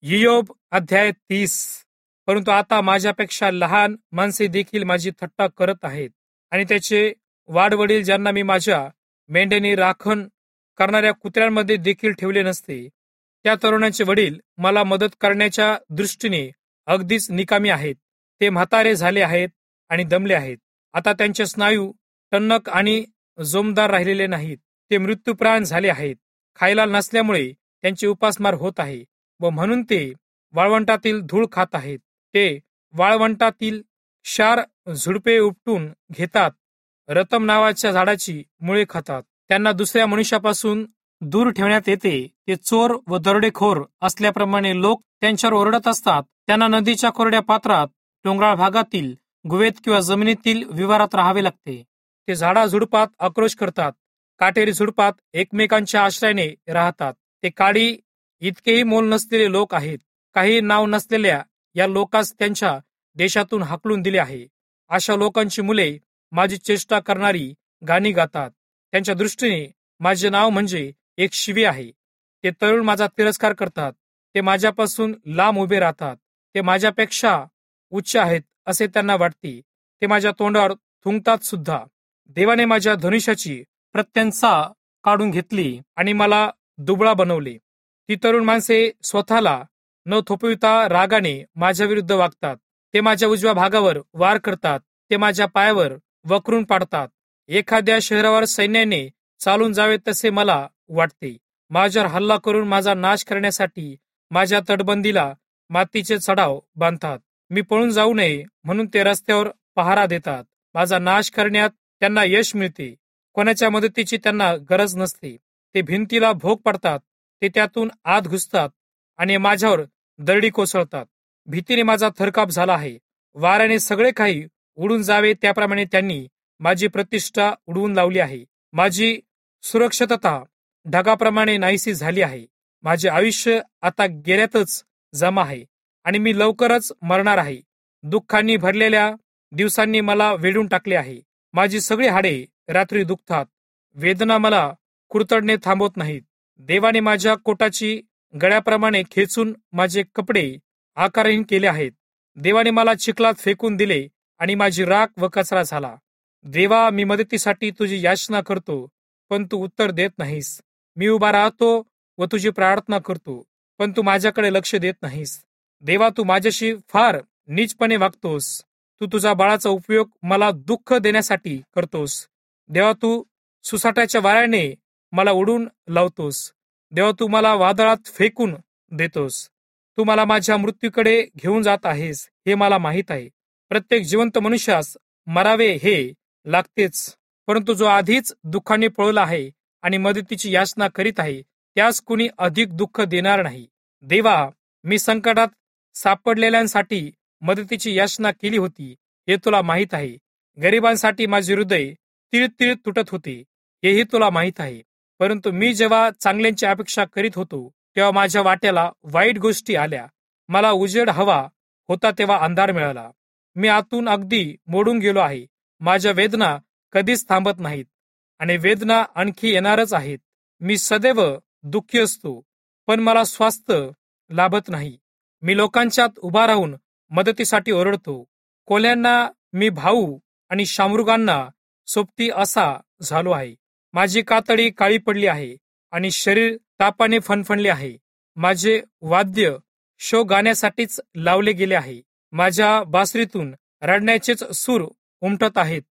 इयोब अध्याय 30. परंतु आता माझ्यापेक्षा लहान माणसे देखील माझी थट्टा करत आहेत, आणि त्याचे वाडवडील ज्यांना मी माझ्या मेंढ्यांनी राखण करणाऱ्या कुत्र्यांमध्ये देखील ठेवले नसते, त्या तरुणांचे वडील मला मदत करण्याच्या दृष्टीने अगदीच निकामी आहेत. ते म्हातारे झाले आहेत आणि दमले आहेत. आता त्यांचे स्नायू टणक आणि जोमदार राहिलेले नाहीत. ते मृत्यूप्राण झाले आहेत. खायला नसल्यामुळे त्यांची उपासमार होत आहे व म्हणून ते वाळवंटातील धूळ खात आहेत. ते वाळवंटातील क्षार झुडपे उपटून घेतात, रतम नावाच्या झाडाची मुळे खातात. त्यांना दुसऱ्या मनुष्यापासून दूर ठेवण्यात येते. ते चोर व दरोडेखोर असल्याप्रमाणे लोक त्यांच्यावर ओरडत असतात. त्यांना नदीच्या कोरड्या पात्रात, डोंगराळ भागातील गुहेत किंवा जमिनीतील विवारात राहावे लागते. ते झाडा झुडपात आक्रोश करतात, काटेरी झुडपात एकमेकांच्या आश्रयाने राहतात. ते काडी इतकेही मोल नसलेले लोक आहेत. काही नाव नसलेल्या या लोकांस त्यांच्या देशातून हाकलून दिले आहे. अशा लोकांची मुले माझी चेष्टा करणारी गाणी गातात. त्यांच्या दृष्टीने माझे नाव म्हणजे एक शिवी आहे. ते तरुण माझा तिरस्कार करतात. ते माझ्यापासून लांब उभे राहतात. ते माझ्यापेक्षा उच्च आहेत असे त्यांना वाटते. ते माझ्या तोंडावर थुंकतात सुद्धा. देवाने माझ्या धनुष्याची प्रत्यंचा काढून घेतली आणि मला दुबळा बनवले. ती तरुण माणसे स्वतःला न थोपविता रागाने माझ्या विरुद्ध वागतात. ते माझ्या उजव्या भागावर वार करतात. ते माझ्या पायावर वक्रून पाडतात. एखाद्या शहरावर सैन्याने चालून जावे तसे मला वाटते. माझ्यावर हल्ला करून माझा नाश करण्यासाठी माझ्या तटबंदीला मातीचे चढाव बांधतात. मी पळून जाऊ नये म्हणून ते रस्त्यावर पहारा देतात. माझा नाश करण्यात त्यांना यश मिळते. कोणाच्या मदतीची त्यांना गरज नसते. ते भिंतीला भोग पडतात. ते त्यातून आत घुसतात आणि माझ्यावर दरडी कोसळतात. भीतीने माझा थरकाप झाला आहे. वाऱ्याने सगळे काही उडून जावे त्याप्रमाणे त्यांनी माझी प्रतिष्ठा उडवून लावली आहे. माझी सुरक्षितता ढगाप्रमाणे नाहीशी झाली आहे. माझे आयुष्य आता गेल्यातच जमा आहे आणि मी लवकरच मरणार आहे. दुःखांनी भरलेल्या दिवसांनी मला वेढून टाकले आहे. माझी सगळी हाडे रात्री दुखतात. वेदना मला कुरतडणे थांबवत नाहीत. देवाने माझ्या कोटाची गळ्याप्रमाणे खेचून माझे कपडे आकारहीन केले आहेत. देवाने मला चिखलात फेकून दिले आणि माझी राख व कचरा झाला. देवा, मी मदतीसाठी तुझी याचना करतो, पण तू उत्तर देत नाहीस. मी उभा राहतो व तुझी प्रार्थना करतो, पण तू माझ्याकडे लक्ष देत नाहीस. देवा, तू माझ्याशी फार नीचपणे वागतोस. तू तुझा बळाचा उपयोग मला दुःख देण्यासाठी करतोस. देवा, तू सुसाट्याच्या वाऱ्याने मला उडून लावतोस. देवा, तू मला वादळात फेकून देतोस. तू मला माझ्या मृत्यूकडे घेऊन जात आहेस हे मला माहीत आहे. प्रत्येक जिवंत मनुष्यास मरावे हे लागतेच, परंतु जो आधीच दुःखाने पळला आहे आणि मदतीची याचना करीत आहे त्यास कुणी अधिक दुःख देणार नाही. देवा, मी संकटात सापडलेल्यांसाठी मदतीची याचना केली होती हे तुला माहीत आहे. गरिबांसाठी माझे हृदय तिळतिळ तुटत होते हेही तुला माहीत आहे. परंतु मी जेव्हा चांगल्यांची अपेक्षा करीत होतो तेव्हा माझ्या वाट्याला वाईट गोष्टी आल्या. मला उजेड हवा होता तेव्हा अंधार मिळाला. मी आतून अगदी मोडून गेलो आहे. माझ्या वेदना कधीच थांबत नाहीत आणि वेदना आणखी येणारच आहेत. मी सदैव दुःखी असतो, पण मला स्वास्थ्य लाभत नाही. मी लोकांच्यात उभा राहून मदतीसाठी ओरडतो. कोल्ह्यांना मी भाऊ आणि शामृगांना सोबती असा झालो आहे. माझी कातडी काळी पडली आहे आणि शरीर तापाने फणफणले आहे. माझे वाद्य शोक गाण्यासाठीच लावले गेले आहे. माझ्या बासरीतून रडण्याचेच सूर उमटत आहेत.